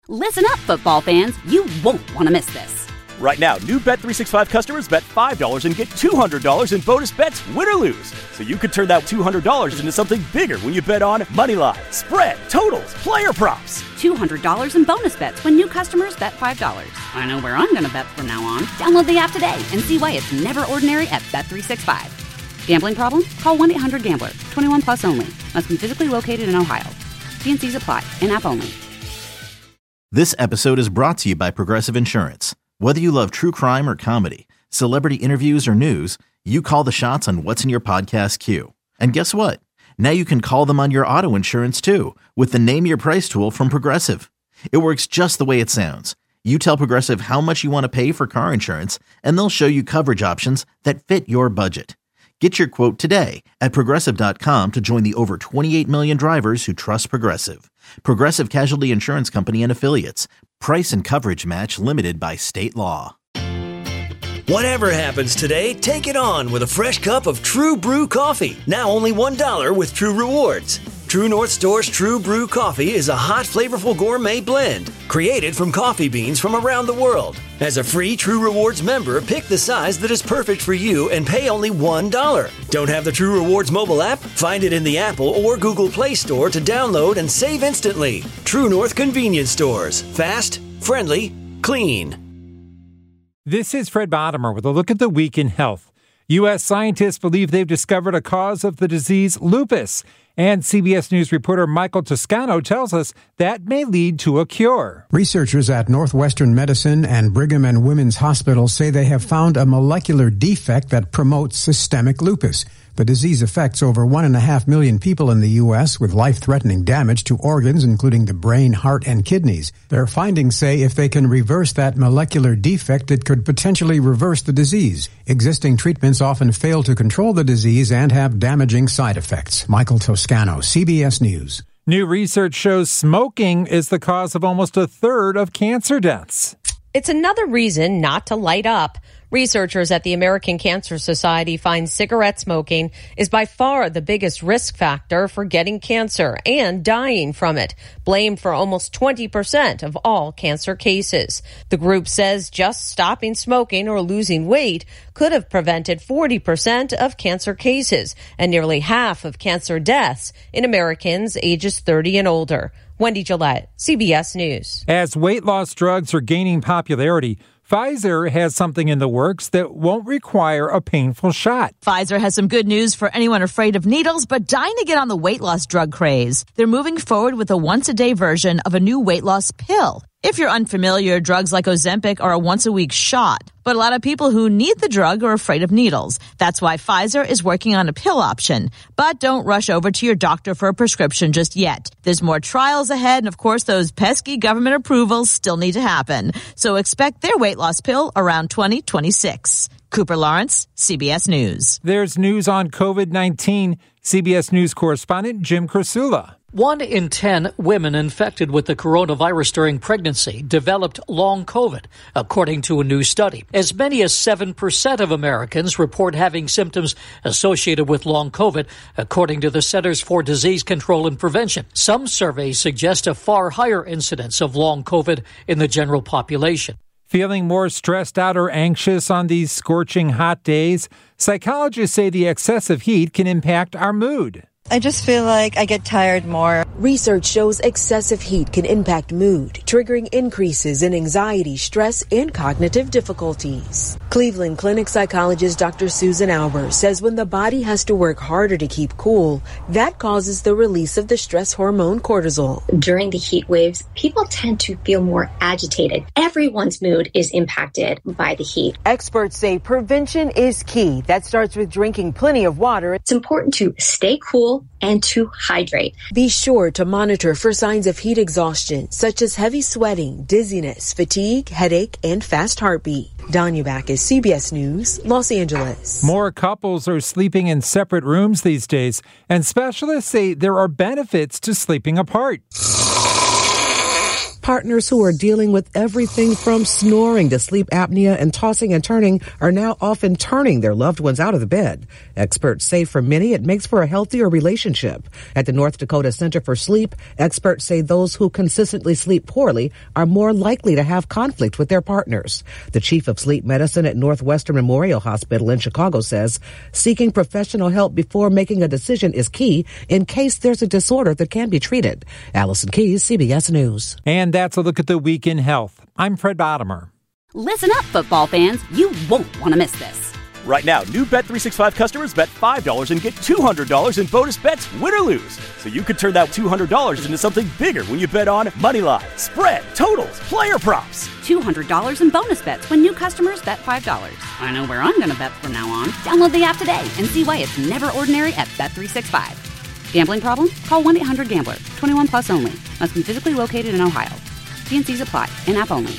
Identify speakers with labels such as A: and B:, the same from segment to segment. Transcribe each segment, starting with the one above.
A: Listen up, football fans. You won't want to miss this.
B: Right now, new Bet365 customers bet $5 and get $200 in bonus bets, win or lose. So you could turn that $200 into something bigger when you bet on moneyline, spread, totals, player props.
A: $200 in bonus bets when new customers bet $5. I know where I'm going to bet from now on. Download the app today and see why it's never ordinary at Bet365. Gambling problem? Call 1-800-GAMBLER. 21 plus only. Must be physically located in Ohio. T&Cs apply. In-app only.
C: This episode is brought to you by Progressive Insurance. Whether you love true crime or comedy, celebrity interviews or news, you call the shots on what's in your podcast queue. And guess what? Now you can call them on your auto insurance too with the Name Your Price tool from Progressive. It works just the way it sounds. You tell Progressive how much you want to pay for car insurance, and they'll show you coverage options that fit your budget. Get your quote today at Progressive.com to join the over 28 million drivers who trust Progressive. Progressive Casualty Insurance Company and Affiliates. Price and coverage match limited by state law.
D: Whatever happens today, take it on with a fresh cup of True Brew coffee. Now only $1 with True Rewards. True North Store's True Brew coffee is a hot, flavorful gourmet blend created from coffee beans from around the world. As a free True Rewards member, pick the size that is perfect for you and pay only $1. Don't have the True Rewards mobile app? Find it in the Apple or Google Play Store to download and save instantly. True North Convenience Stores. Fast, friendly, clean.
E: This is Fred Bottomer with a look at the week in health. U.S. scientists believe they've discovered a cause of the disease lupus. And CBS News reporter Michael Toscano tells us that may lead to a cure.
F: Researchers at Northwestern Medicine and Brigham and Women's Hospital say they have found a molecular defect that promotes systemic lupus. The disease affects over 1.5 million people in the U.S. with life-threatening damage to organs, including the brain, heart, and kidneys. Their findings say if they can reverse that molecular defect, it could potentially reverse the disease. Existing treatments often fail to control the disease and have damaging side effects. Michael Toscano, CBS News.
E: New research shows smoking is the cause of almost a third of cancer deaths.
G: It's another reason not to light up. Researchers at the American Cancer Society find cigarette smoking is by far the biggest risk factor for getting cancer and dying from it, blamed for almost 20% of all cancer cases. The group says just stopping smoking or losing weight could have prevented 40% of cancer cases and nearly half of cancer deaths in Americans ages 30 and older. Wendy Gillette, CBS News.
E: As weight loss drugs are gaining popularity, Pfizer has something in the works that won't require a painful shot.
H: Pfizer has some good news for anyone afraid of needles but dying to get on the weight loss drug craze. They're moving forward with a once-a-day version of a new weight loss pill. If you're unfamiliar, drugs like Ozempic are a once-a-week shot. But a lot of people who need the drug are afraid of needles. That's why Pfizer is working on a pill option. But don't rush over to your doctor for a prescription just yet. There's more trials ahead, and of course, those pesky government approvals still need to happen. So expect their weight loss pill around 2026. Cooper Lawrence, CBS News.
E: There's news on COVID-19. CBS News correspondent Jim Krasula.
I: 1 in 10 women infected with the coronavirus during pregnancy developed long COVID, according to a new study. As many as 7% of Americans report having symptoms associated with long COVID, according to the Centers for Disease Control and Prevention. Some surveys suggest a far higher incidence of long COVID in the general population.
E: Feeling more stressed out or anxious on these scorching hot days? Psychologists say the excessive heat can impact our mood.
J: I just feel like I get tired more.
K: Research shows excessive heat can impact mood, triggering increases in anxiety, stress, and cognitive difficulties. Cleveland Clinic psychologist Dr. Susan Auber says when the body has to work harder to keep cool, that causes the release of the stress hormone cortisol.
L: During the heat waves, people tend to feel more agitated. Everyone's mood is impacted by the heat.
K: Experts say prevention is key. That starts with drinking plenty of water.
L: It's important to stay cool and to hydrate.
K: Be sure to monitor for signs of heat exhaustion, such as heavy sweating, dizziness, fatigue, headache, and fast heartbeat. Don Ubakis, CBS News, Los Angeles.
E: More couples are sleeping in separate rooms these days, and specialists say there are benefits to sleeping apart.
M: Partners who are dealing with everything from snoring to sleep apnea and tossing and turning are now often turning their loved ones out of the bed. Experts say for many it makes for a healthier relationship. At the North Dakota Center for Sleep, experts say those who consistently sleep poorly are more likely to have conflict with their partners. The chief of sleep medicine at Northwestern Memorial Hospital in Chicago says seeking professional help before making a decision is key in case there's a disorder that can be treated. Allison Keyes, CBS News.
E: And that's a look at the week in health. I'm Fred Bottomer.
A: Listen up, football fans. You won't want to miss this.
B: Right now, new Bet365 customers bet $5 and get $200 in bonus bets, win or lose. So you could turn that $200 into something bigger when you bet on moneyline, spread, totals, player props.
A: $200 in bonus bets when new customers bet $5. I know where I'm going to bet from now on. Download the app today and see why it's never ordinary at Bet365. Gambling problem? Call 1-800-GAMBLER. 21 plus only. Must be physically located in Ohio. T&Cs apply. In-app only.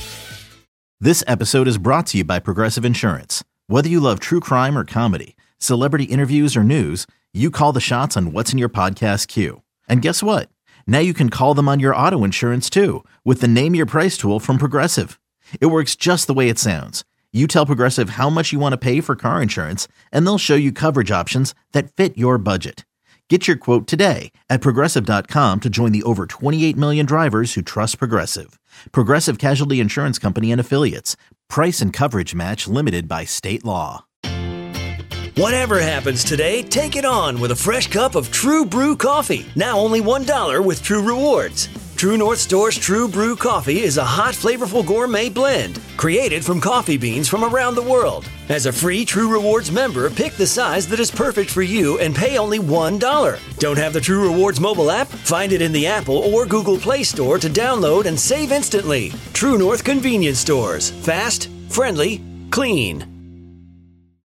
C: This episode is brought to you by Progressive Insurance. Whether you love true crime or comedy, celebrity interviews or news, you call the shots on what's in your podcast queue. And guess what? Now you can call them on your auto insurance too with the Name Your Price tool from Progressive. It works just the way it sounds. You tell Progressive how much you want to pay for car insurance, and they'll show you coverage options that fit your budget. Get your quote today at Progressive.com to join the over 28 million drivers who trust Progressive. Progressive Casualty Insurance Company and Affiliates. Price and coverage match limited by state law.
D: Whatever happens today, take it on with a fresh cup of True Brew coffee. Now only $1 with True Rewards. True North Store's True Brew coffee is a hot, flavorful gourmet blend created from coffee beans from around the world. As a free True Rewards member, pick the size that is perfect for you and pay only $1. Don't have the True Rewards mobile app? Find it in the Apple or Google Play Store to download and save instantly. True North Convenience Stores. Fast, friendly, clean.